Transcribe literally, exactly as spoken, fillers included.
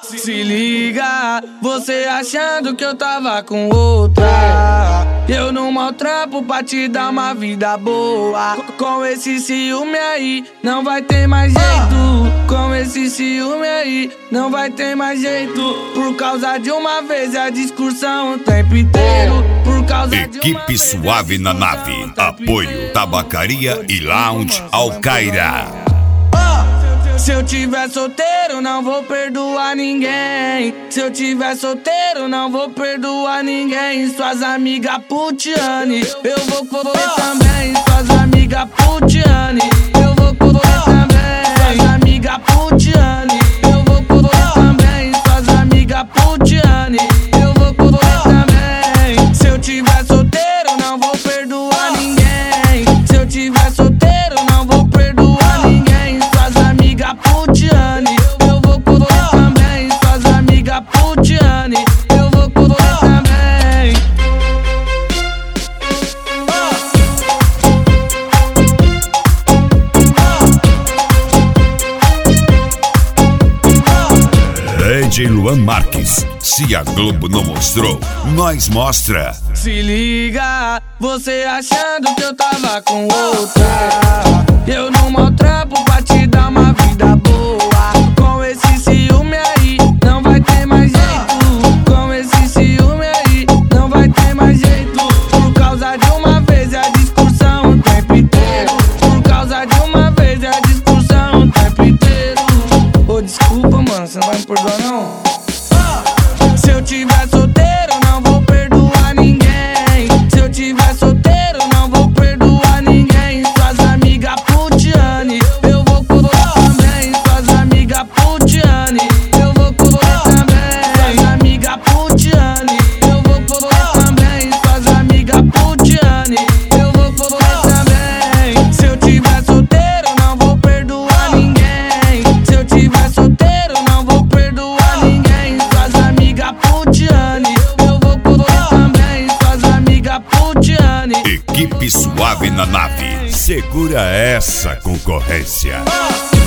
Se liga, você achando que eu tava com outra. Eu não maltrapo pra te dar uma vida boa. Com esse ciúme aí, não vai ter mais jeito. Com esse ciúme aí, não vai ter mais jeito. Por causa de uma vez a discussão o tempo inteiro. Por causa Equipe Suave na nave. Apoio Tabacaria e Lounge Alcaira. Se eu tiver solteiro, não vou perdoar ninguém. Se eu tiver solteiro, não vou perdoar ninguém. Suas amigas putiane, eu vou correr também. Suas amigas putiane, eu vou correr também. Suas amigas putiane, eu vou correr também. Suas amigas putiane, eu vou correr também. Se eu tiver solteiro, não vou perdoar ninguém. Se eu tiver solteiro, não vou perdoar ninguém. Suas amigas putiane, eu vou correr também. Suas amigas putiane, eu vou correr também. D J Luan Marques. Se a Globo não mostrou, nós mostra. Se liga, você achando que eu tava com outra. Eu não maltrapo pra te dar uma vida boa. Com esse ciúme aí, não vai ter mais jeito. Com esse ciúme aí, não vai ter mais jeito. Por causa de uma vez a discussão o tempo inteiro. Por causa de uma vez a discussão o tempo inteiro. Ô, desculpa, mano, você não vai me perdoar não? Se eu tiver solteiro, não vou perdoar ninguém. Se eu tiver solteiro, não vou perdoar ninguém. Suas amigas putiane, eu vou correr também. Suas amigas putiane, eu vou correr também. Suas amigas putiane, eu vou correr também. Suas amigas putiane, eu vou correr também. Se eu tiver solteiro, não vou perdoar ninguém. Se eu tiver solteiro, não vou perdoar ninguém. Suas amigas putiane, eu vou correr também. Suas amigas putiane. Equipe Suave na nave. Segura essa concorrência.